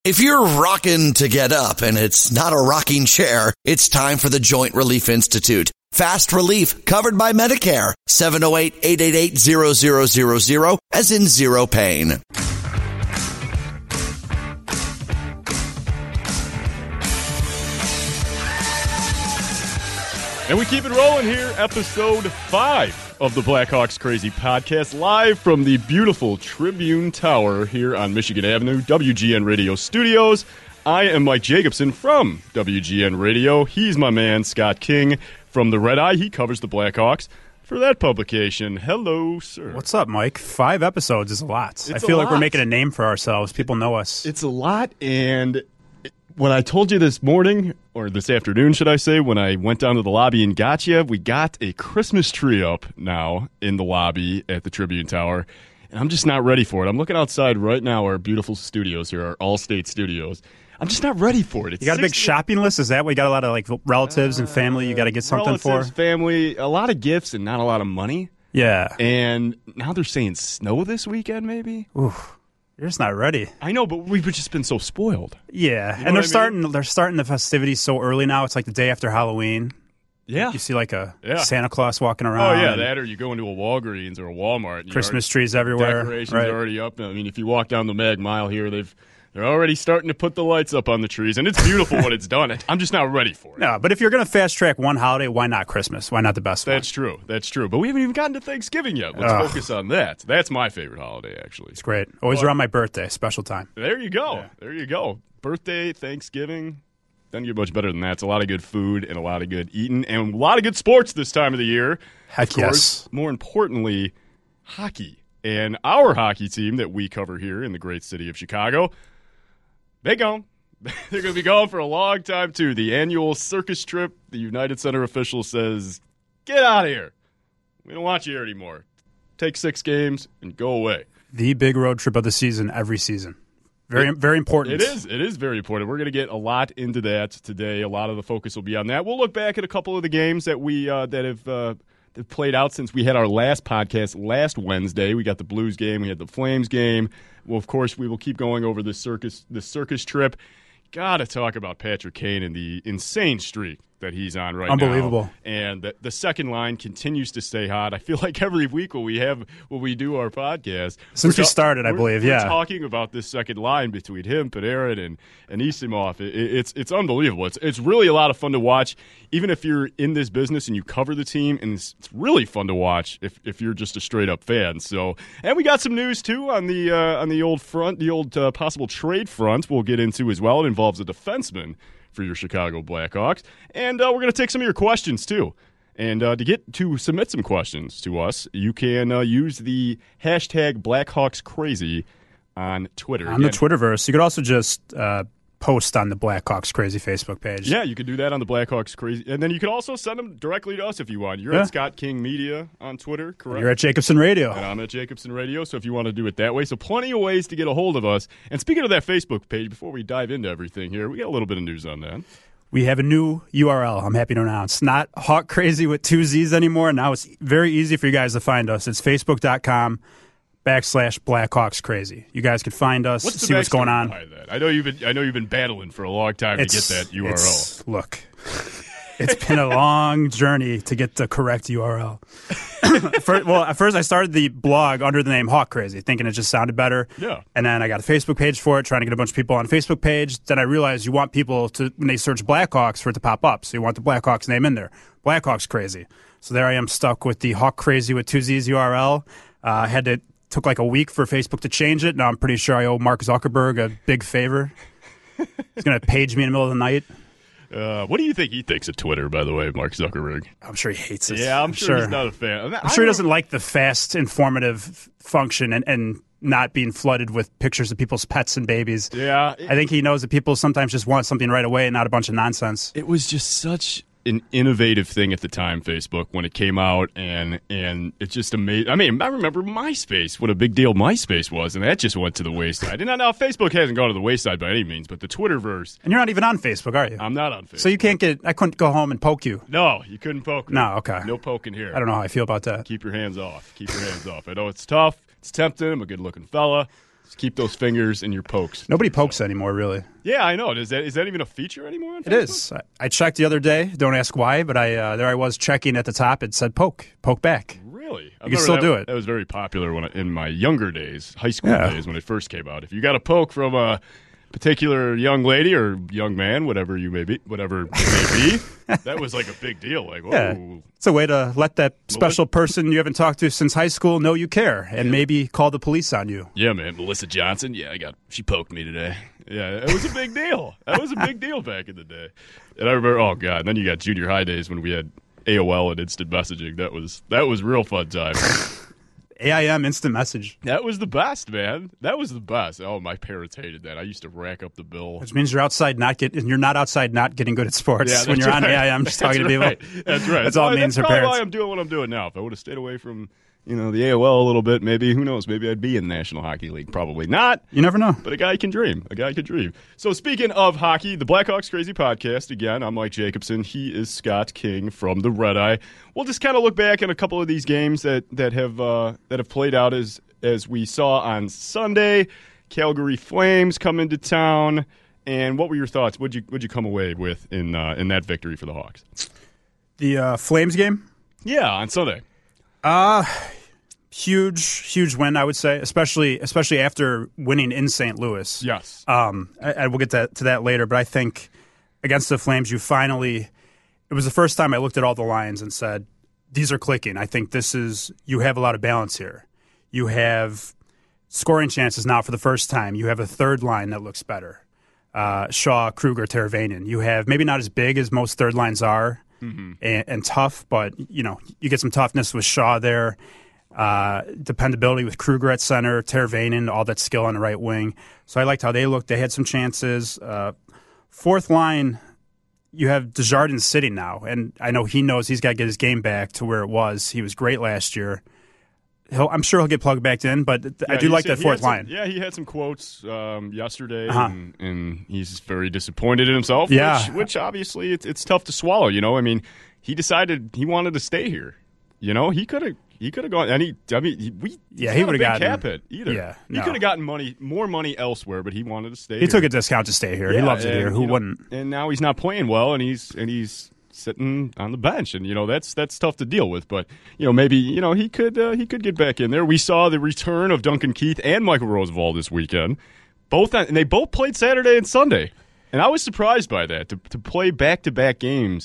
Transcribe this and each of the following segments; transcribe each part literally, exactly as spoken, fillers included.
If you're rocking to get up and it's not a rocking chair, it's time for the Joint Relief Institute. Fast relief covered by Medicare. seven oh eight, eight eight eight, zero zero zero zero as in zero pain. And we keep it rolling here, episode five of the Blackhawks Crazy Podcast, live from the beautiful Tribune Tower here on Michigan Avenue, W G N Radio Studios. I am Mike Jacobson from W G N Radio. He's my man, Scott King, from the Red Eye. He covers the Blackhawks for that publication. Hello, sir. What's up, Mike? Five episodes is a lot. It's I feel a like lot. we're making a name for ourselves. People know us. It's a lot, and when I told you this morning, or this afternoon, should I say, when I went down to the lobby and got you, we got a Christmas tree up now in the lobby at the Tribune Tower, and I'm just not ready for it. I'm looking outside right now, our beautiful studios here, our All-State studios. I'm just not ready for it. It's You got a big six- shopping list? Is that what you got? A lot of like relatives and family you got to get something relatives, for? family, a lot of gifts and not a lot of money. Yeah. And now they're saying snow this weekend, maybe? Oof. You're just not ready. I know, but we've just been so spoiled. Yeah. You know and they're what I starting mean? they're starting the festivities so early now. It's like the day after Halloween. Yeah. You see like a Yeah. Santa Claus walking Oh, around. yeah, and that or you go into a Walgreens or a Walmart. And you Christmas already- trees everywhere. Decorations right. are already up. I mean, if you walk down the Mag Mile here, they've they're already starting to put the lights up on the trees, and it's beautiful when it's done. I'm just not ready for it. No, but if you're going to fast track one holiday, why not Christmas? Why not the best That's one? true. That's true. But we haven't even gotten to Thanksgiving yet. Let's Ugh. focus on that. That's my favorite holiday, actually. It's great. Always Well- around my birthday, special time. There you go. Yeah. There you go. Birthday, Thanksgiving. Doesn't get much better than that. It's a lot of good food and a lot of good eating and a lot of good sports this time of the year. Heck Of course, yes. more importantly, hockey. And our hockey team that we cover here in the great city of Chicago, they gone. They're going to be gone for a long time, too. The annual circus trip, the United Center official says, get out of here. We don't want you here anymore. Take six games and go away. The big road trip of the season every season. Very, very important. It is. It is very important. We're going to get a lot into that today. A lot of the focus will be on that. We'll look back at a couple of the games that we uh, that have uh, that played out since we had our last podcast last Wednesday. We got the Blues game. We had the Flames game. Well, of course, we will keep going over the circus the circus trip. Got to talk about Patrick Kane and the insane streak that he's on right Unbelievable. now. And the, the second line continues to stay hot. I feel like every week when we have when we do our podcast, Since we're we started, I we're- believe, we're yeah. talking about this second line between him, Panarin, and and Isimov. It, it's it's unbelievable. It's it's really a lot of fun to watch, even if you're in this business and you cover the team, and it's, it's really fun to watch if, if you're just a straight up fan. So, and we got some news too on the uh, on the old front, the old uh, possible trade front. We'll get into as well. It involves a defenseman for your Chicago Blackhawks, and uh, we're going to take some of your questions too. And uh, to get to submit some questions to us, you can uh, use the hashtag BlackhawksCrazy on Twitter. On the Again, Twitterverse. You could also just uh, post on the Blackhawks Crazy Facebook page. Yeah, you could do that on the Blackhawks Crazy. And then you could also send them directly to us if you want. You're Yeah. at Scott King Media on Twitter, correct? You're at Jacobson Radio. And I'm at Jacobson Radio, so if you want to do it that way. So plenty of ways to get a hold of us. And speaking of that Facebook page, before we dive into everything here, we got a little bit of news on that. We have a new U R L, I'm happy to announce. Not Hawk Crazy with two Z's anymore. Now it's very easy for you guys to find us. It's facebook.com backslash Blackhawks Crazy. You guys can find us, What's the see what's going backstory on. behind that? I know you've been I know you've been battling for a long time to get that U R L. it's- Look, it's been a long journey to get the correct U R L. First, well, at first I started the blog under the name Hawk Crazy, thinking it just sounded better. Yeah. And then I got a Facebook page for it, trying to get a bunch of people on a Facebook page. Then I realized you want people to, when they search Blackhawks, for it to pop up. So you want the Blackhawks name in there. Blackhawks Crazy. So there I am stuck with the Hawk Crazy with two Z's U R L. Uh, I had to, took like a week for Facebook to change it. Now I'm pretty sure I owe Mark Zuckerberg a big favor. He's going to page me in the middle of the night. Uh, what do you think he thinks of Twitter, by the way, Mark Zuckerberg? I'm sure he hates it. Yeah, I'm, sure, he's not a fan. I'm sure he doesn't like the fast, informative function and, and not being flooded with pictures of people's pets and babies. Yeah. I think he knows that people sometimes just want something right away and not a bunch of nonsense. It was just such an innovative thing at the time, Facebook, when it came out, and and it just amazed. I mean, I remember MySpace, what a big deal MySpace was, and that just went to the wayside. And I know Facebook hasn't gone to the wayside by any means, but the Twitterverse, And you're not even on Facebook, are you? I'm not on Facebook. So you can't get, I couldn't go home and poke you. No, you couldn't poke me. No, okay. No poking here. I don't know how I feel about that. Keep your hands off. Keep your hands off. I know it's tough. It's tempting. I'm a good-looking fella. Just keep those fingers in your pokes. Nobody pokes anymore, really. Yeah, I know. Is that is that even a feature anymore on Facebook? It is. I, I checked the other day. Don't ask why, but I uh, there I was checking at the top. It said poke, poke back. Really? I You can still that, do it. That was very popular when I, in my younger days, high school Yeah. days when it first came out. If you got a poke from a particular young lady or young man, whatever you may be, whatever it may be, that was like a big deal. Like, whoa. Yeah. It's a way to let that special person you haven't talked to since high school know you care and maybe call the police on you. Yeah, man. Melissa Johnson. Yeah, I got. She poked me today. Yeah, it was a big deal. That was a big deal back in the day. And I remember, oh god. And then you got junior high days when we had A O L and instant messaging. That was that was real fun time. A I M instant message. That was the best, man. That was the best. Oh, my parents hated that. I used to rack up the bill. Which means you're outside not get you're not outside not getting good at sports Yeah, when you're right. on A I M just talking That's to right. people. That's right. That's all it means That's for probably parents. why I'm doing what I'm doing now. If I would have stayed away from, you know, the A O L a little bit, maybe, who knows, maybe I'd be in the National Hockey League. Probably not. You never know. But a guy can dream. A guy can dream. So speaking of hockey, the Blackhawks Crazy Podcast, again, I'm Mike Jacobson. He is Scott King from the Red Eye. We'll just kind of look back at a couple of these games that, that have uh, that have played out as as we saw on Sunday. Calgary Flames come into town. And what were your thoughts? What'd you what'd you come away with in uh, in that victory for the Hawks? The uh, Flames game? Yeah, on Sunday. Uh huge, huge win, I would say, especially especially after winning in Saint Louis. Yes. Um, I, I will get to, to that later, but I think against the Flames, you finally. It was the first time I looked at all the lines and said, "These are clicking." I think this is you have a lot of balance here. You have scoring chances now for the first time. You have a third line that looks better. Uh, Shaw, Kruger, Teravainen. You have maybe not as big as most third lines are, mm-hmm. and, and tough, but you know you get some toughness with Shaw there. Uh, dependability with Kruger at center, Teravainen, all that skill on the right wing. So I liked how they looked. They had some chances. Uh, fourth line, you have Desjardins sitting now, and I know he knows he's got to get his game back to where it was. He was great last year. He'll, I'm sure he'll get plugged back in, but th- Yeah, I do he like said- that he fourth had some- line. Yeah, he had some quotes um, yesterday, Uh-huh. and, and he's very disappointed in himself. Yeah. which, which obviously it's, it's tough to swallow. You know, I mean, he decided he wanted to stay here. You know, he could have he could have gone. And he, I mean, he, we Yeah, he's he not a would've big gotten- cap hit either. Yeah, he no. could have gotten money, more money elsewhere, but he wanted to stay. He here. took a discount to stay here. he Yeah, loves it and, here. Who you know, wouldn't? And now he's not playing well, and he's and he's sitting on the bench, and you know that's that's tough to deal with. But you know maybe you know he could uh, he could get back in there. We saw the return of Duncan Keith and Michael Roosevelt this weekend, both on, and they both played Saturday and Sunday, and I was surprised by that to to play back to back games.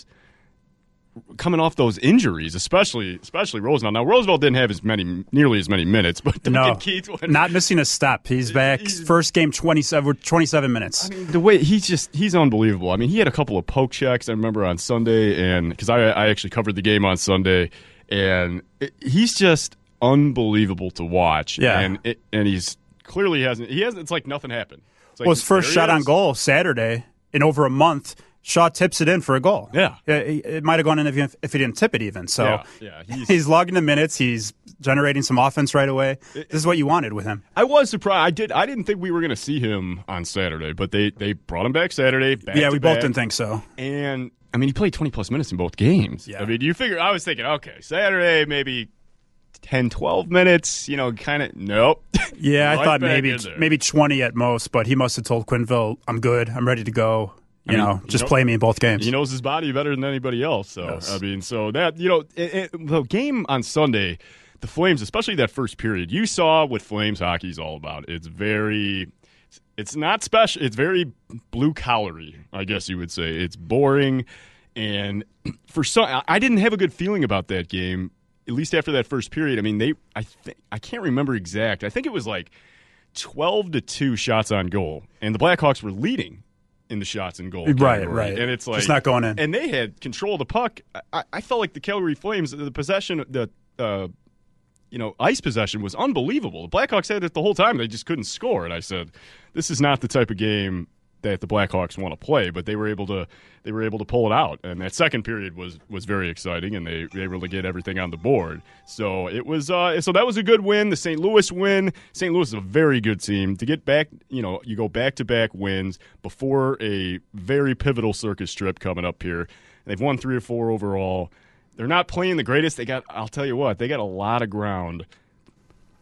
Coming off those injuries, especially especially Roosevelt. Now Roosevelt didn't have as many, nearly as many minutes, but Duncan No, Keith went, not missing a step. He's back. He's- First game, twenty-seven, twenty-seven minutes. I mean, the way he's just he's unbelievable. I mean, he had a couple of poke checks I remember on Sunday, and because I I actually covered the game on Sunday, and it, he's just unbelievable to watch. Yeah. and it, and he's clearly hasn't he hasn't. It's like nothing happened. It's like, Well, his first there he shot on is. goal Saturday in over a month. Shaw tips it in for a goal. Yeah. It, it might have gone in if he, if he didn't tip it even. So Yeah, yeah, he's- he's, logging the minutes. He's generating some offense right away. This is what you wanted with him. I was surprised. I did. I didn't think we were going to see him on Saturday, but they they brought him back Saturday. Back yeah, to we both back. didn't think so. And I mean, he played twenty plus minutes in both games. Yeah. I mean, you figure. I was thinking, okay, Saturday maybe ten, twelve minutes. You know, kind of. Nope. Yeah, I Right thought back maybe in there. maybe twenty at most, but he must have told Quinville, "I'm good. I'm ready to go. You I mean, know, you just know- play me in both games." He knows his body better than anybody else. So Yes. I mean, so that you know, it, it, the game on Sunday, the Flames, especially that first period, you saw what Flames hockey is all about. It's very, it's not special. It's very blue collary, I guess you would say. It's boring, and for some, I didn't have a good feeling about that game. At least after that first period. I mean, they, I think, I can't remember exact. I think it was like twelve to two shots on goal, and the Blackhawks were leading in the shots and goal Right, category. right. And it's like Just not going in. And they had control of the puck. I, I felt like the Calgary Flames, the possession, the uh, you know, ice possession was unbelievable. The Blackhawks had it the whole time. They just couldn't score. And I said, this is not the type of game that the Blackhawks want to play. But they were able to they were able to pull it out. And that second period was was very exciting, and they, they were able to get everything on the board. So it was uh, so that was a good win. The Saint Louis win. Saint Louis is a very good team. To get back, you know, you go back to back wins before a very pivotal circus trip coming up here. They've won three or four overall. They're not playing the greatest. They got, I'll tell you what, they got a lot of ground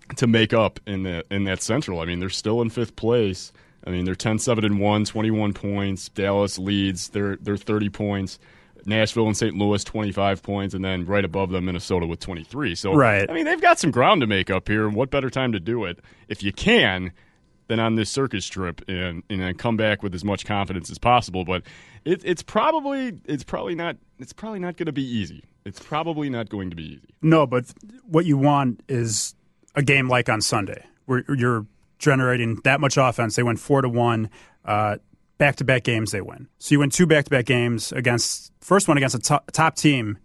to make up in that in that Central. I mean, they're still in fifth place. I mean, they're ten seven and one, twenty-one points. Dallas leads. They're they're thirty points. Nashville and Saint Louis, twenty-five points, and then right above them, Minnesota with twenty-three. So, right. I mean, they've got some ground to make up here, and what better time to do it, if you can, than on this circus trip and, and then come back with as much confidence as possible. But it, it's probably it's probably not it's probably not going to be easy. It's probably not going to be easy. No, but what you want is a game like on Sunday, where you're generating that much offense. They went four to one. Uh, Back-to-back games they win. So you win two back-to-back games against first one against a top, top team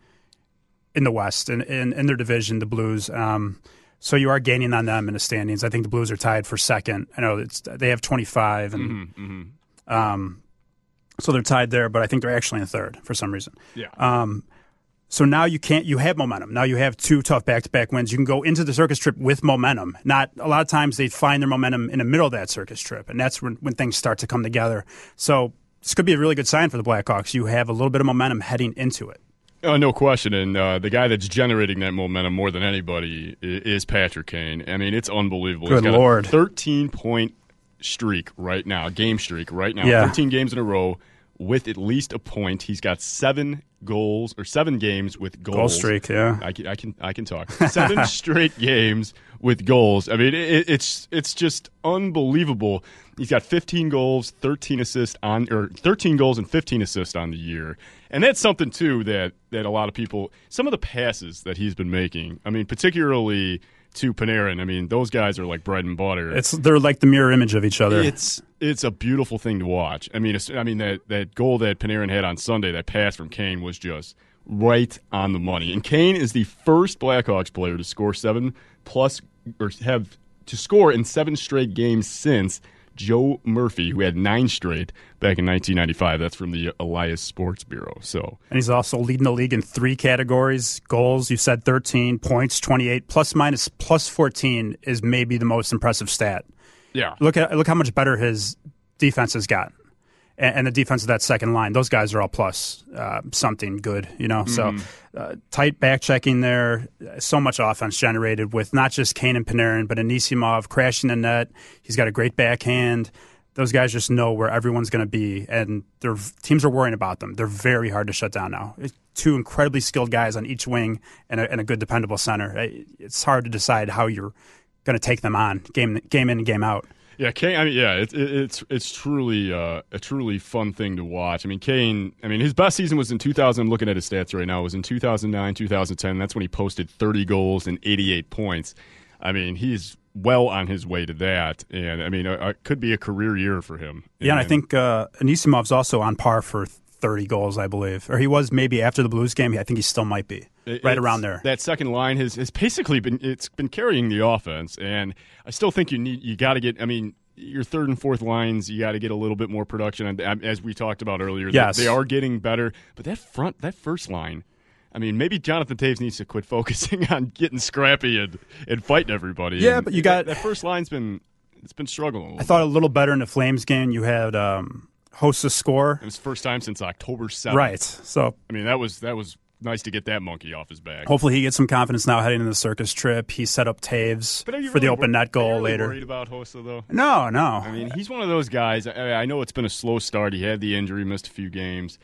in the West in, in, in their division, the Blues. Um, so you are gaining on them in the standings. I think the Blues are tied for second. I know it's, they have twenty-five, and mm-hmm, mm-hmm. Um, so they're tied there. But I think they're actually in third for some reason. Yeah. Um, so now you can't. You have momentum. Now you have two tough back-to-back wins. You can go into the circus trip with momentum. Not a lot of times they find their momentum in the middle of that circus trip, and that's when, when things start to come together. So this could be a really good sign for the Blackhawks. You have a little bit of momentum heading into it. Uh, no question, and uh, the guy that's generating that momentum more than anybody is Patrick Kane. I mean, it's unbelievable. Good He's got Lord. a thirteen-point streak right now, game streak right now, Yeah. thirteen games in a row with at least a point. He's got seven goals or seven games with goals. Goal streak, yeah. I can, I can, I can talk. Seven straight games with goals. I mean, it, it's it's just unbelievable. He's got fifteen goals, thirteen assists on, or thirteen goals and fifteen assists on the year, and that's something too that that a lot of people. Some of the passes that he's been making. I mean, particularly to Panarin. I mean, those guys are like bread and butter. It's they're like the mirror image of each other. It's it's a beautiful thing to watch. I mean, it's, I mean that, that goal that Panarin had on Sunday, that pass from Kane was just right on the money. And Kane is the first Blackhawks player to score seven plus or have to score in seven straight games since Joe Murphy, who had nine straight back in nineteen ninety-five. That's from the Elias Sports Bureau. So, and he's also leading the league in three categories. Goals, you said thirteen, points, twenty-eight, plus minus plus fourteen is maybe the most impressive stat. yeah, Look at look how much better his defense has gotten, and, and the defense of that second line. Those guys are all plus uh, something good, you know. Mm-hmm. So uh, tight back checking there. So much offense generated with not just Kane and Panarin, but Anisimov crashing the net. He's got a great backhand. Those guys just know where everyone's going to be, and their teams are worrying about them. They're very hard to shut down now. Two incredibly skilled guys on each wing and a, and a good, dependable center. It's hard to decide how you're going to take them on game game in and game out. Yeah, Kane. I mean, yeah, it, it, it's it's truly uh, a truly fun thing to watch. I mean, Kane. I mean, his best season was in two thousand. I'm looking at his stats right now. It was in two thousand nine, two thousand ten. That's when he posted thirty goals and eighty-eight points. I mean, he's well on his way to that, and I mean, it, it could be a career year for him. Yeah, and I think uh, Anisimov's also on par for thirty goals, I believe, or he was maybe after the Blues game. I think he still might be it, right around there. That second line has, has basically been it's been carrying the offense, and I still think you need you got to get. I mean, your third and fourth lines, you got to get a little bit more production, and as we talked about earlier, yes. they, they are getting better. But that front, that first line. I mean, maybe Jonathan Toews needs to quit focusing on getting scrappy and, and fighting everybody. Yeah, and but you got that, that first line's been it's been struggling. A I thought a little better in the Flames game. You had um, Hossa score. It was the first time since October seventh. Right. So I mean, that was that was nice to get that monkey off his back. hopefully he gets some confidence now heading into the circus trip. He set up Taves for really the open wor- net goal are you really later. Worried about Hossa though? No, no. I mean, he's one of those guys. I, I know it's been a slow start. He had the injury, missed a few games.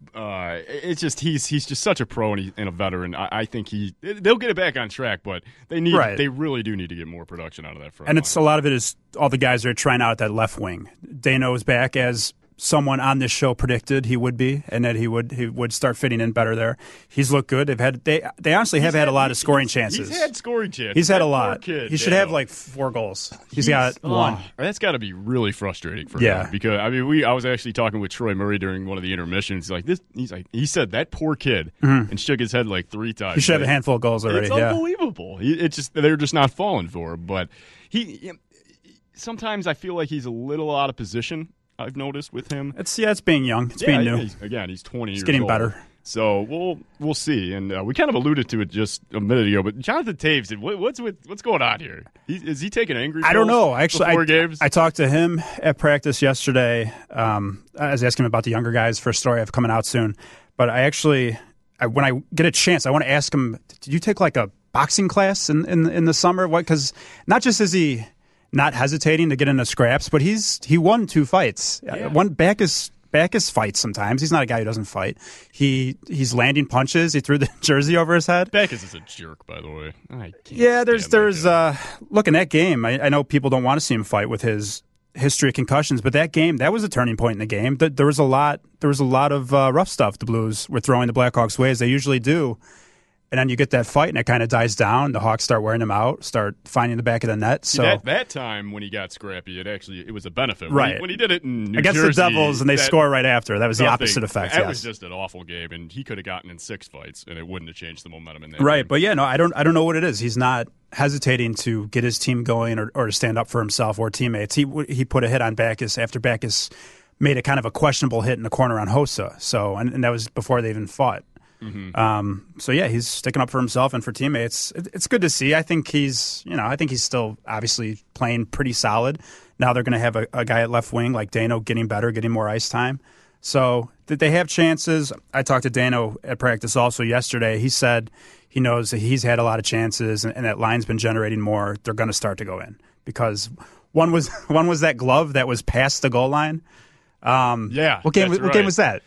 Uh, it's just he's he's just such a pro and, he, and a veteran. I, I think he they'll get it back on track, but they need Right. they really do need to get more production out of that front. And line. it's a lot of it is all the guys that are trying out at that left wing. Dano is back as someone on this show predicted he would be, and that he would he would start fitting in better there. He's looked good. They've had they they honestly have He's had, had- a lot of he's- scoring chances. He's had scoring chances. He's had That a lot. poor kid, he should Dano. have like four goals. He's got oh, one. That's got to be really frustrating for Yeah. him because I mean, we I was actually talking with Troy Murray during one of the intermissions. He's like this. He's like he said that poor kid and shook his head like three times. He should have a Like, handful of goals already. It's Yeah. unbelievable. He, it's just they're just not falling for him. But he sometimes I feel like he's a little out of position. I've noticed with him. It's yeah, it's being young. It's Yeah, being new. he's- again, he's twenty He's years getting old. better. So we'll we'll see, and uh, we kind of alluded to it just a minute ago. But Jonathan Toews, what, what's with what's going on here? He, is he taking angry? I don't pills know. Actually, before I, games? I talked to him at practice yesterday. Um, I was asking him about the younger guys for a story I have coming out soon. But I actually, I, when I get a chance, I want to ask him, did you take like a boxing class in in, in the summer? What? Because not just is he not hesitating to get into scraps, but he's he won two fights. Yeah. One Backus Backus fights sometimes. He's not a guy who doesn't fight. He he's landing punches. He threw the jersey over his head. Backus is a jerk, by the way. I can't yeah, there's stand that there's guy. uh, look in that game. I, I know people don't want to see him fight with his history of concussions, but that game, that was a turning point in the game. There, there was a lot there was a lot of uh, rough stuff the Blues were throwing the Blackhawks' way, as they usually do. And then you get that fight, and it kind of dies down. The Hawks start wearing him out, start finding the back of the net. So See, that, that time when he got scrappy, it actually it was a benefit. Right. When he, when he did it in New against Jersey, the Devils, and they that, score right after. That was the nothing- opposite effect. That yes. was just an awful game, and he could have gotten in six fights, and it wouldn't have changed the momentum in that Right, game. but yeah, no, I don't I don't know what it is. He's not hesitating to get his team going or, or to stand up for himself or teammates. He he put a hit on Backus after Backus made a kind of a questionable hit in the corner on Hossa. So and, and that was before they even fought. Mm-hmm. Um, so yeah, he's sticking up for himself and for teammates. It, it's good to see. I think he's, you know, I think he's still obviously playing pretty solid. Now they're going to have a, a guy at left wing like Dano getting better, getting more ice time. So did they have chances? I talked to Dano at practice also yesterday. He said he knows that he's had a lot of chances and, and that line's been generating more. They're going to start to go in because one was one was that glove that was past the goal line. Um, Yeah, what game? that's What game right. was that?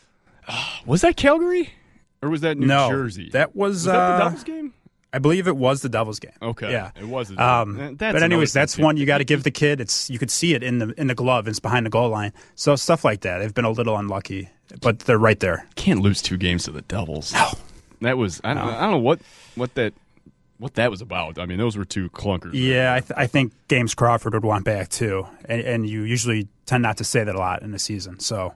Was that Calgary? Or was that New no, Jersey? that was, was that uh, the Devils game? I believe it was the Devils game. Okay, Yeah, it was. The Um, Devils. That's but another anyways, that's thing. one you got to give the kid. It's you could see it in the in the glove. It's behind the goal line. So stuff like that. They've been a little unlucky, but they're right there. Can't lose two games to the Devils. No. That was I don't, I don't know what what that what that was about. I mean, those were two clunkers. Yeah, I, th- I think James Crawford would want back too, and, and you usually tend not to say that a lot in the season. So,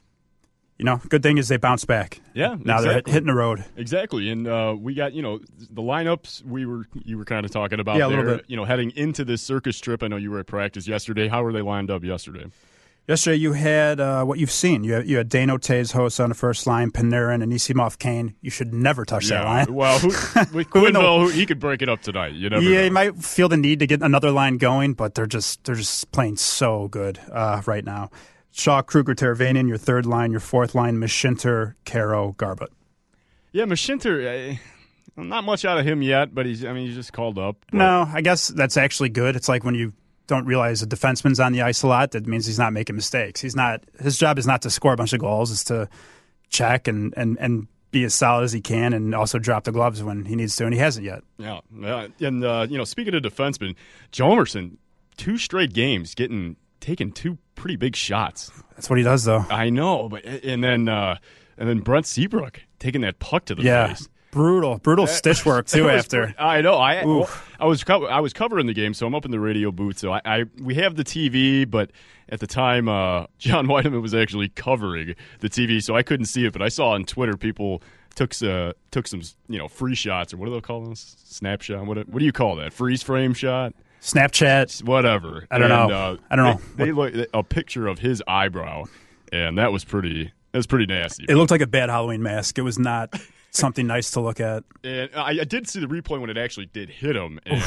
you know, good thing is they bounce back. Yeah, now they're hit, exactly. hitting the road. Exactly, and uh, we got you know the lineups we were you were kind of talking about Yeah, a there. little bit. You know, heading into this circus trip. I know you were at practice yesterday. How were they lined up yesterday? Yesterday, you had uh, what you've seen. You had, you had Dano Tays host on the first line, Panarin, and Anisimov Kane. You should never touch that line. Well, who, with Who in the- Quinville, who, he could break it up tonight. You never Yeah, know. you might feel the need to get another line going, but they're just they're just playing so good uh, right now. Shaw, Kruger, Teravainen, your third line, your fourth line, Mishinter, Caro, Garbutt. Yeah, Mashinter, uh, not much out of him yet, but he's I mean he's just called up. But- No, I guess that's actually good. It's like when you don't realize a defenseman's on the ice a lot, that means he's not making mistakes. He's not. His job is not to score a bunch of goals; it's to check and and and be as solid as he can, and also drop the gloves when he needs to, and he hasn't yet. Yeah, uh, and uh, you know, speaking of defensemen, Jomerson, two straight games getting taking two pretty big shots. That's what he does, though. I know, but and then uh, and then Brent Seabrook taking that puck to the Yeah, face. brutal, brutal stitch work That too. was After pretty- I know, I well, Oof. I was co- I was covering the game, so I'm up in the radio booth. So I, I we have the T V, but at the time, uh, John Whiteman was actually covering the T V, so I couldn't see it. But I saw on Twitter people took uh, took some you know free shots or what do they call those? Snapshot? What what do you call that? Freeze frame shot? Snapchat. Whatever. I don't And, know. Uh, I don't know. They, they look a picture of his eyebrow, and that was pretty. That was pretty nasty. It looked like a bad Halloween mask. It was not something nice to look at. And I, I did see the replay when it actually did hit him, and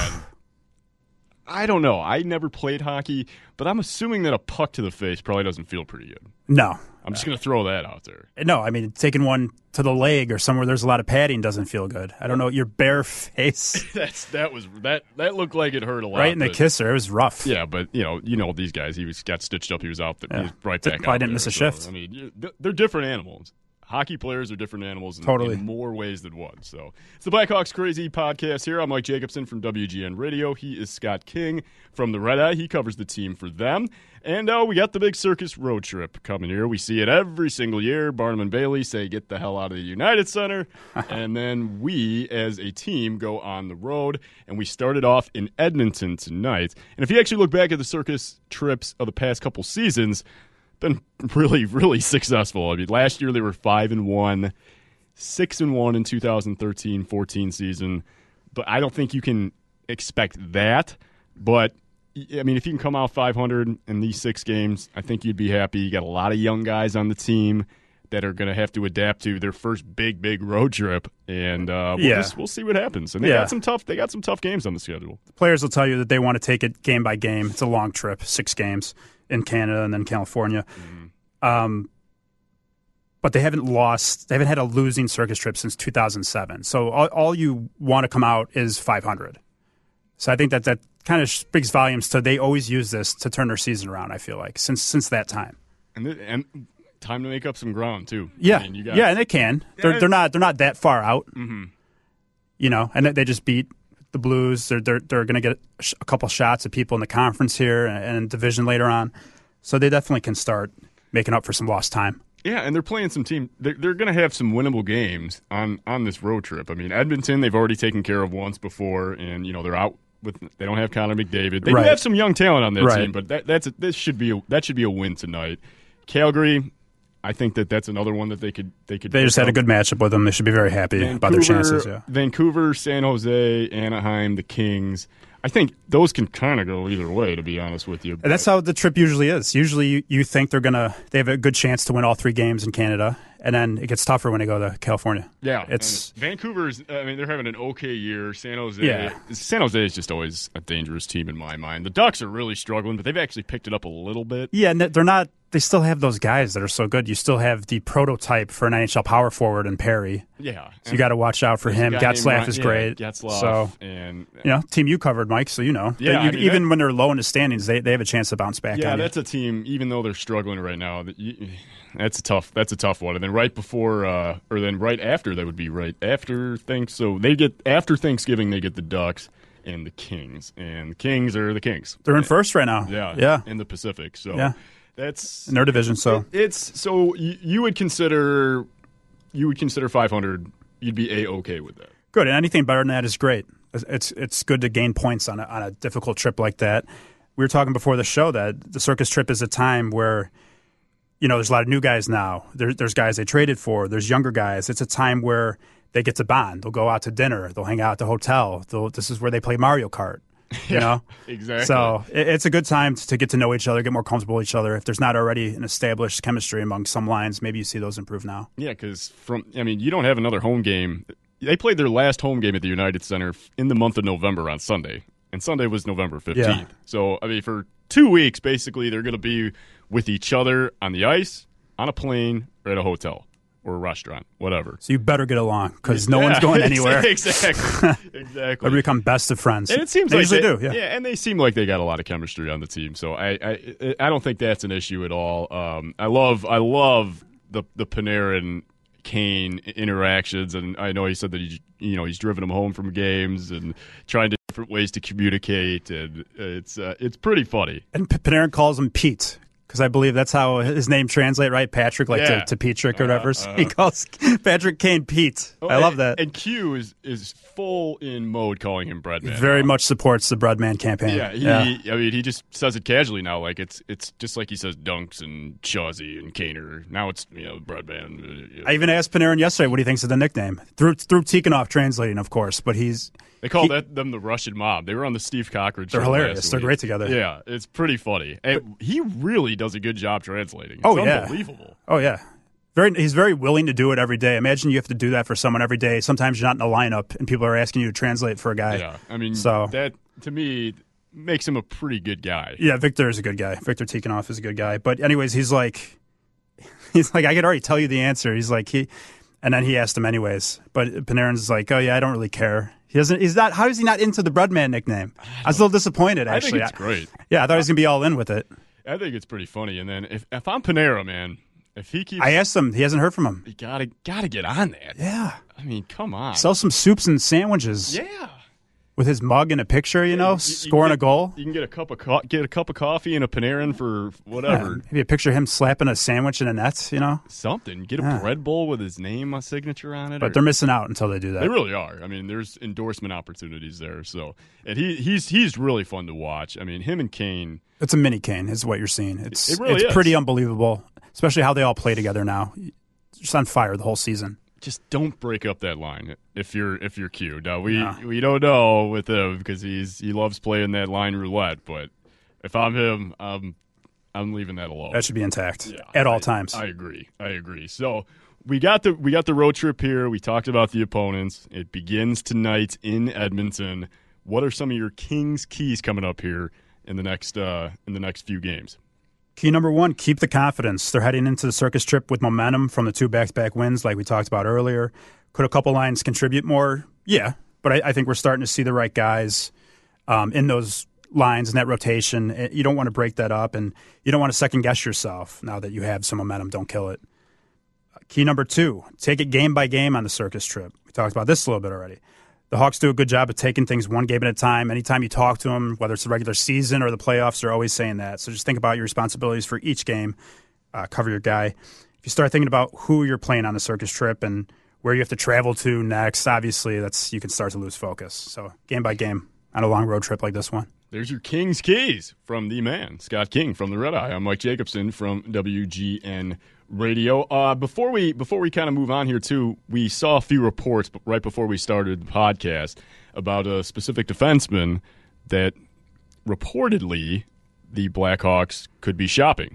I don't know. I never played hockey, but I'm assuming that a puck to the face probably doesn't feel pretty good. No, I'm just going to throw that out there. no. I mean, taking one to the leg or somewhere there's a lot of padding doesn't feel good. I don't know. Your bare face, That's that was that that looked like it hurt a lot. right in the but- kisser. It was rough. Yeah, but you know, you know these guys. He was got stitched up. He was out there. He was right Didn't- back. probably out didn't there. miss a So, shift. I mean, you- they're different animals. Hockey players are different animals in, Totally. in more ways than one. So it's the Blackhawks Crazy podcast here. I'm Mike Jacobson from W G N Radio. He is Scott King from the Red Eye. He covers the team for them. And uh, we got the big circus road trip coming here. We see it every single year. Barnum and Bailey say, get the hell out of the United Center. And then we, as a team, go on the road. And we started off in Edmonton tonight. And if you actually look back at the circus trips of the past couple seasons, been really, really successful. I mean, last year they were five and one, six and one in two thousand thirteen fourteen season. But I don't think you can expect that. But I mean, if you can come out five hundred in these six games, I think you'd be happy. You got a lot of young guys on the team that are going to have to adapt to their first big, big road trip, and uh, we'll, Yeah. just, we'll see what happens. And they Yeah. got some tough. They got some tough games on the schedule. Players will tell you that they want to take it game by game. It's a long trip, six games in Canada and then California. Mm-hmm. Um, but they haven't lost. They haven't had a losing circus trip since two thousand seven. So all, all you want to come out is five hundred. So I think that that kind of speaks volumes to they always use this to turn their season around. I feel like since since that time. And th- and time to make up some ground too. Yeah, I mean, you got, yeah, and they can. They're they're not they're not that far out. Mm-hmm. You know, and they just beat the Blues. They're they're they're going to get a couple shots at people in the conference here and, and division later on. So they definitely can start making up for some lost time. Yeah, and they're playing some team. They're, they're going to have some winnable games on, on this road trip. I mean, Edmonton they've already taken care of once before, and you know they're out with. They don't have Connor McDavid. They right. do have some young talent on that right. team, but that that's a, this should be a, that should be a win tonight. Calgary, I think that that's another one that they could they could. They just had a good matchup with them. They should be very happy Vancouver, about their chances. Yeah. Vancouver, San Jose, Anaheim, the Kings. I think those can kind of go either way, to be honest with you. And that's how the trip usually is. Usually you, you think they're going to – they have a good chance to win all three games in Canada, and then it gets tougher when they go to California. Yeah. it's Vancouver's – I mean, they're having an okay year. San Jose yeah. – San Jose is just always a dangerous team in my mind. The Ducks are really struggling, but they've actually picked it up a little bit. Yeah, and they're not – they still have those guys that are so good. You still have the prototype for an N H L power forward in Perry. Yeah. So you got to watch out for him. Getzlaff is yeah, great. Getzlaff. So, and, you know, team you covered, Mike, so you know. Yeah, they, you, I mean, even that, when they're low in the standings, they, they have a chance to bounce back. Yeah, on that's you. a team, even though they're struggling right now, that you, that's a tough that's a tough one. And then right before, uh, or then right after, that would be right after things. So they get, after Thanksgiving, they get the Ducks and the Kings. And the Kings are the Kings. They're in first right now. Yeah. Yeah. In the Pacific. So. Yeah. That's in their division, so it, it's so you, you would consider you would consider five hundred. You'd be a okay with that. Good, and anything better than that is great. It's it's good to gain points on a, on a difficult trip like that. We were talking before the show that the circus trip is a time where, you know, there's a lot of new guys now. There, there's guys they traded for. There's younger guys. It's a time where they get to bond. They'll go out to dinner. They'll hang out at the hotel. They'll, this is where they play Mario Kart. You yeah, know, exactly. So it's a good time to get to know each other, get more comfortable with each other. If there's not already an established chemistry among some lines, maybe you see those improve now. Yeah, because from I mean, you don't have another home game. They played their last home game at the United Center in the month of November on Sunday, and Sunday was November fifteenth. Yeah. So I mean, for two weeks, basically, they're going to be with each other on the ice, on a plane, or at a hotel. Or a restaurant, whatever. So you better get along because no yeah, one's going anywhere. Exactly, exactly. Or become best of friends. And it seems they like usually they, do. Yeah. yeah, and they seem like they got a lot of chemistry on the team. So I, I, I don't think that's an issue at all. Um, I love, I love the the Panarin Kane interactions, and I know he said that he, you know, he's driven him home from games and trying to different ways to communicate, and it's uh, it's pretty funny. And P- Panarin calls him Pete. Because I believe that's how his name translates, right? Patrick, like yeah. to, to Petrick or whatever. Uh, So uh, he calls Patrick Kane Pete. oh, I love and, that. And Q is, is full in mode calling him Breadman. Very now. much supports the Breadman campaign. Yeah, he, yeah. I mean, he just says it casually now. Like it's it's just like he says Dunks and Chauzy and Kaner. Now it's you know Breadman. Uh, you know. I even asked Panarin yesterday what he thinks of the nickname. Through through Tikhonov translating, of course, but he's They call he, that them the Russian mob. They were on the Steve Cochran show. They're hilarious. last They're week. great together. Yeah, it's pretty funny. And he really does a good job translating. It's oh yeah, unbelievable. Oh yeah, very. He's very willing to do it every day. Imagine you have to do that for someone every day. Sometimes you're not in a lineup and people are asking you to translate for a guy. Yeah, I mean, so that to me makes him a pretty good guy. Yeah, Victor is a good guy. Victor Tikhonov is a good guy. But anyways, he's like, he's like, I could already tell you the answer. He's like he, and then he asked him anyways. But Panarin's like, oh yeah, I don't really care. He doesn't. He's not. How is he not into the Breadman nickname? I, I was a little disappointed. Actually, I think it's great. Yeah, I thought he was gonna be all in with it. I think it's pretty funny. And then if if I'm Panera, man, if he keeps, I asked him. He hasn't heard from him. you gotta gotta get on that. Yeah. I mean, come on. Sell some soups and sandwiches. Yeah. With his mug and a picture, you know, You- you scoring get- a goal. You can get a cup of co- get a cup of coffee and a Panarin for whatever. Yeah, maybe a picture of him slapping a sandwich in a net, you know. Something. Get a Yeah. bread bowl with his name, a signature on it. But or- they're missing out until they do that. They really are. I mean, there's endorsement opportunities there. So, and he he's he's really fun to watch. I mean, him and Kane. It's a mini Kane, is what you're seeing. It's It really it's is. pretty unbelievable, especially how they all play together now. Just on fire the whole season. Just don't break up that line if you're if you're Q. Now we No. we don't know with him because he's he loves playing that line roulette. But if I'm him, I'm I'm leaving that alone. That should be intact Yeah, at all I- times. I agree. I agree. So we got the we got the road trip here. We talked about the opponents. It begins tonight in Edmonton. What are some of your Kings keys coming up here in the next uh, in the next few games? Key number one, keep the confidence. They're heading into the circus trip with momentum from the two back-to-back wins like we talked about earlier. Could a couple lines contribute more? Yeah, but I, I think we're starting to see the right guys um, in those lines in that rotation. You don't want to break that up, and you don't want to second-guess yourself now that you have some momentum. Don't kill it. Key number two, take it game by game on the circus trip. We talked about this a little bit already. The Hawks do a good job of taking things one game at a time. Anytime you talk to them, whether it's the regular season or the playoffs, they're always saying that. So just think about your responsibilities for each game. Uh, cover your guy. If you start thinking about who you're playing on the circus trip and where you have to travel to next, obviously that's you can start to lose focus. So game by game on a long road trip like this one. There's your King's Keys from the man, Scott King from the Red Eye. I'm Mike Jacobson from W G N Radio. Uh, before we before we kind of move on here, too, we saw a few reports right before we started the podcast about a specific defenseman that reportedly the Blackhawks could be shopping,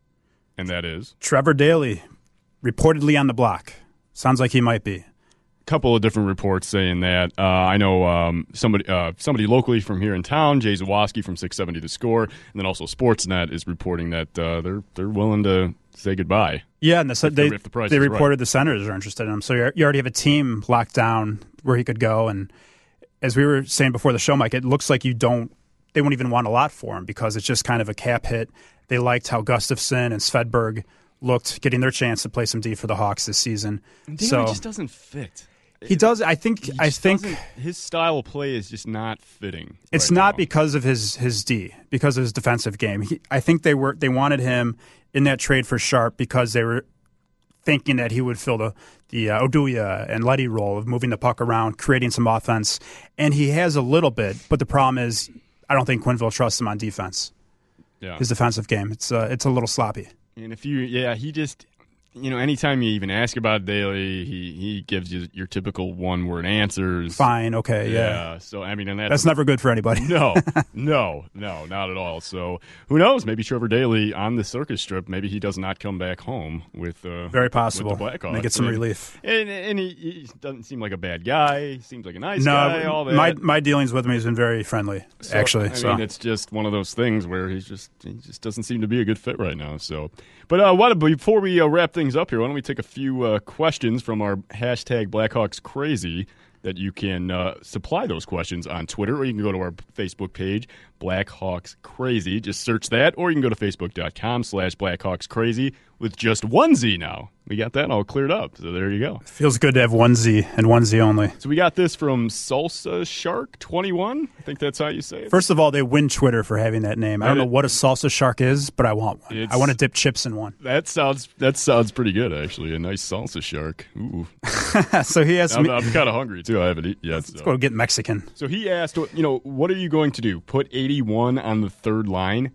and that is Trevor Daley, reportedly on the block. Sounds like he might be. Couple of different reports saying that. Uh, I know um, somebody uh, somebody locally from here in town, Jay Zawoski from six seventy The Score, and then also Sportsnet is reporting that uh, they're they're willing to say goodbye. Yeah, and the, if they the, if the price they is reported right. the Senators are interested in him. So you're, you already have a team locked down where he could go. And as we were saying before the show, Mike, it looks like you don't. They won't even want a lot for him because it's just kind of a cap hit. They liked how Gustafsson and Svedberg looked, getting their chance to play some D for the Hawks this season. Daley so just doesn't fit. He does. I think. He I think his style of play is just not fitting. It's right not now. because of his his D, because of his defensive game. He, I think they were they wanted him in that trade for Sharp because they were thinking that he would fill the the uh, Oduya and Leddy role of moving the puck around, creating some offense, and he has a little bit. But the problem is, I don't think Quenneville trusts him on defense. Yeah. His defensive game, it's uh, it's a little sloppy. And if you, yeah, he just. You know, anytime you even ask about Daley, he, he gives you your typical one-word answers. Fine, okay, yeah. Yeah, so, I mean, and that's... That's never good for anybody. no, no, no, not at all. So, who knows? Maybe Trevor Daley on the circus strip, maybe he does not come back home with uh, Very possible. With the Blackhawks. They get some and, relief. And, and he, he doesn't seem like a bad guy. He seems like a nice no, guy, all that. my my dealings with him, he's been very friendly, So, actually. I so. mean, it's just one of those things where he's just he just doesn't seem to be a good fit right now. So, but uh, what before we uh, wrap things up here, why don't we take a few uh, questions from our hashtag Blackhawks Crazy that you can uh, supply those questions on Twitter, or you can go to our Facebook page, Blackhawks Crazy. Just search that, or you can go to facebook.com slash Blackhawks Crazy with just one Z now. We got that all cleared up, so there you go. Feels good to have one Z and one Z only. So we got this from Salsa Shark twenty-one. I think that's how you say it. First of all, they win Twitter for having that name. I don't know what a salsa shark is, but I want one. It's- I want to dip chips in one. That sounds that sounds pretty good, actually. A nice salsa shark. Ooh, So he asked I'm, me. I'm kind of hungry too. I haven't eaten yet. Let's So. go get Mexican. so he asked, you know, what are you going to do? Put eighty-one on the third line?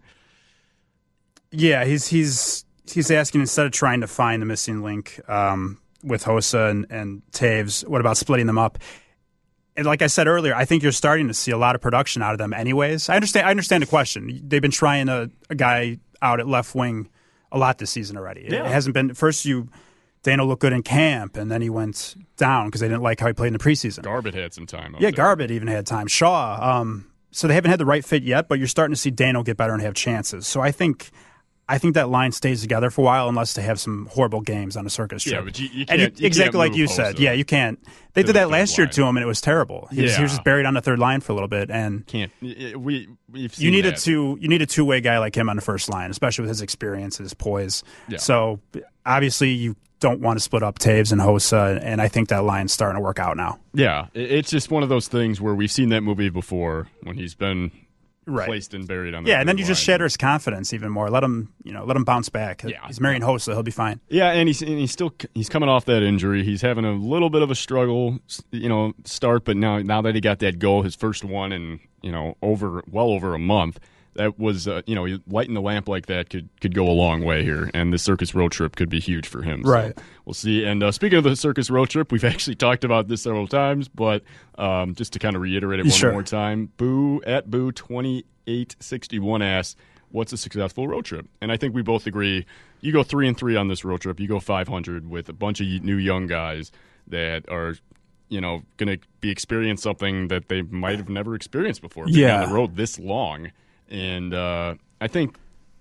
Yeah, he's he's he's asking instead of trying to find the missing link um, with Hossa and, and Taves, what about splitting them up? And like I said earlier, I think you're starting to see a lot of production out of them anyways. I understand I understand the question. They've been trying a, a guy out at left wing a lot this season already. Yeah. It hasn't been first you Dano looked good in camp, and then he went down because they didn't like how he played in the preseason. Garbett had some time. Up Yeah, there. Garbett even had time. Shaw. Um, so they haven't had the right fit yet, but you're starting to see Dano get better and have chances. So I think I think that line stays together for a while unless they have some horrible games on a circus trip. Yeah, but you, you and can't. you, you exactly can't like you move said. Hossa Yeah, you can't. They to did the that third last year line. to him, and it was terrible. He, was, he was Yeah. just buried on the third line for a little bit, and Can't. We we've seen you need a that. two you need a two way guy like him on the first line, especially with his experience, his poise. Yeah. So obviously you don't want to split up Taves and Hossa, and I think that line's starting to work out now. Yeah, it- it's just one of those things where we've seen that movie before when he's been Right. placed and buried on the Yeah, and then third you just line. shatter his confidence even more. Let him, you know, let him bounce back. Yeah. He's marrying Hossa; he'll be fine. Yeah, and he's and he's still he's coming off that injury. He's having a little bit of a struggle, you know, start. But now now that he got that goal, his first one in you know over well over a month, that was uh, you know lighting the lamp like that could could go a long way here. And the circus road trip could be huge for him. Right. So we'll see. And uh, speaking of the circus road trip, we've actually talked about this several times, but um, just to kind of reiterate it one Sure. more time, Boo at Boo twenty eight sixty one asks, what's a successful road trip? And I think we both agree, you go three and three on this road trip, you go five hundred with a bunch of new young guys that are, you know, going to be experiencing something that they might have never experienced before. Being Yeah. on the road this long. And uh, I think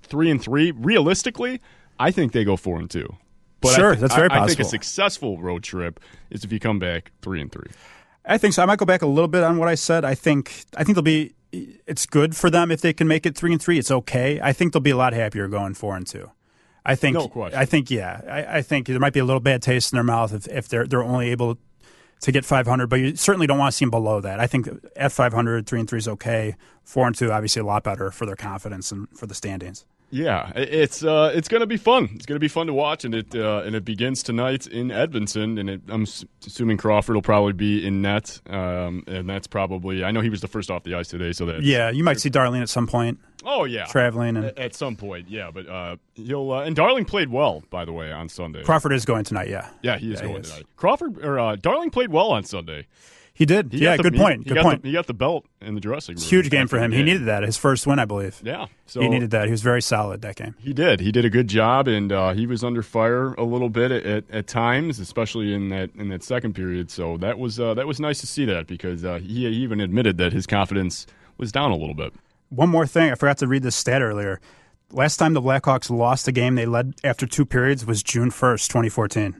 three and three, realistically, I think they go four and two. But sure, I th- that's very I, possible. I think a successful road trip is if you come back three and three. I think so. I might go back a little bit on what I said. I think I think they'll be. It's good for them if they can make it three and three. It's okay. I think they'll be a lot happier going four and two. I think. No question. I think yeah. I, I think there might be a little bad taste in their mouth if, if they're they're only able to get five hundred, but you certainly don't want to see them below that. I think at five hundred, three and three is okay. Four and two, obviously, a lot better for their confidence and for the standings. Yeah, it's uh, it's going to be fun. It's going to be fun to watch, and it uh, and it begins tonight in Edmonton. And it, I'm assuming Crawford will probably be in net, um, and that's probably. I know he was the first off the ice today, so that yeah, you might see Darlene at some point. Oh yeah, traveling and at, at some point, yeah. But uh, he'll uh, and Darling played well, by the way, on Sunday. Crawford is going tonight. Yeah, yeah, he is yeah, going he is. tonight. Crawford or uh, Darling played well on Sunday. He did. He yeah, the, good point. He, good he point. The, he got the belt in the dressing room. Huge game for him. He needed that. His first win, I believe. Yeah. So he needed that. He was very solid that game. He did. He did a good job, and uh, he was under fire a little bit at, at, at times, especially in that in that second period. So that was uh, that was nice to see that because uh, he even admitted that his confidence was down a little bit. One more thing. I forgot to read this stat earlier. Last time the Blackhawks lost a game they led after two periods was June first, twenty fourteen.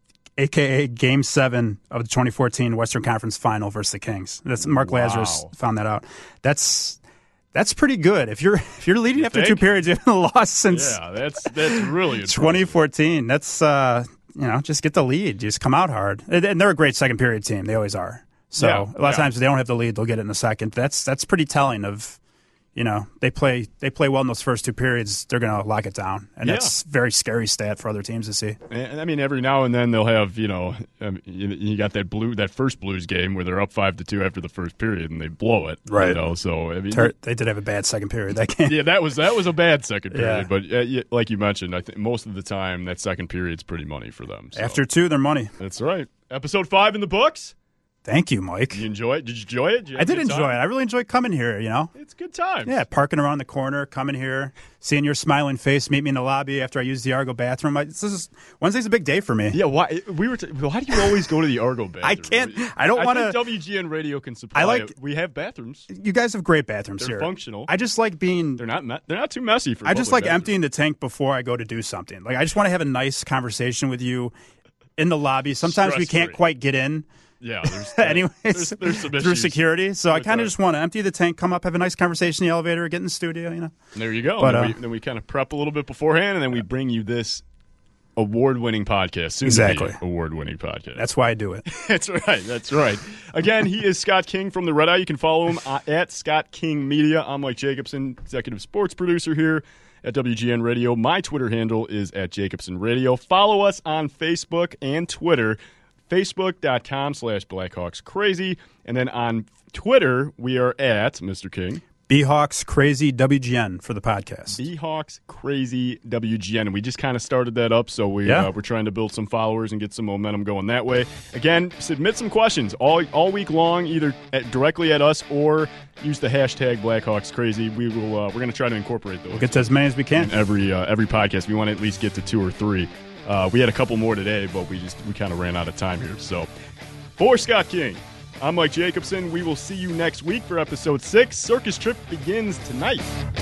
A K A Game Seven of the twenty fourteen Western Conference Final versus the Kings. That's Mark Wow. Lazarus found that out. That's that's pretty good. If you're if you're leading You after think? two periods, you haven't lost since Yeah, that's that's really impressive. twenty fourteen. That's uh, you know, just get the lead. Just come out hard. And and they're a great second period team. They always are. So Yeah, a lot yeah. of times if they don't have the lead, they'll get it in the second. That's that's pretty telling of. You know, they play they play well in those first two periods. They're going to lock it down, and Yeah. that's a very scary stat for other teams to see. And I mean, every now and then they'll have, you know, um, you, you got that blue that first Blues game where they're up five to two after the first period and they blow it, Right. You know, so I mean, Ter- They did have a bad second period that game. yeah, that was that was a bad second period, Yeah. but uh, yeah, like you mentioned, I think most of the time that second period's pretty money for them. So. After two, they're money. That's right. Episode five in the books. Thank you, Mike. Did you enjoy it? Did you enjoy it? Did you I have a did good enjoy time? it. I really enjoyed coming here, you know? It's good times. Yeah, parking around the corner, coming here, seeing your smiling face, meet me in the lobby after I use the Argo bathroom. I, this is Wednesday's a big day for me. Yeah, why we were? T- why do you always go to the Argo bathroom? I can't- I don't I wanna- think W G N Radio can supply. I like- it. We have bathrooms. You guys have great bathrooms They're here. functional. I just like being They're not. Me- they're not too messy for. I just public like bathrooms. emptying the tank before I go to do something. Like I just want to have a nice conversation with you in the lobby. Sometimes we can't Stress-free. quite get in. Yeah. There's, Anyways, there's, there's some through issues security. So I with kind that. of just want to empty the tank, come up, have a nice conversation in the elevator, get in the studio, you know. There you go. But, then, uh, we, then we kind of prep a little bit beforehand, and then we bring you this award-winning podcast. Soon Exactly. to be award-winning podcast. That's why I do it. That's right. That's right. Again, he is Scott King from the Red Eye. You can follow him uh, at Scott King Media. I'm Mike Jacobson, executive sports producer here at W G N Radio. My Twitter handle is at Jacobson Radio. Follow us on Facebook and Twitter, facebook.com slash Blackhawks Crazy. And then on Twitter, we are at Mister King. B-Hawks Crazy W G N for the podcast. Seahawks Crazy W G N. And we just kind of started that up, so we, Yeah. uh, we're trying to build some followers and get some momentum going that way. Again, submit some questions all all week long, either at, directly at us or use the hashtag Blackhawks Crazy. We will. Uh, we're going to try to incorporate those Get to as many as we can. in every uh, every podcast. We want to at least get to two or three. Uh, we had a couple more today, but we just we kind of ran out of time here. So for Scott King, I'm Mike Jacobson. We will see you next week for episode six. Circus Trip begins tonight.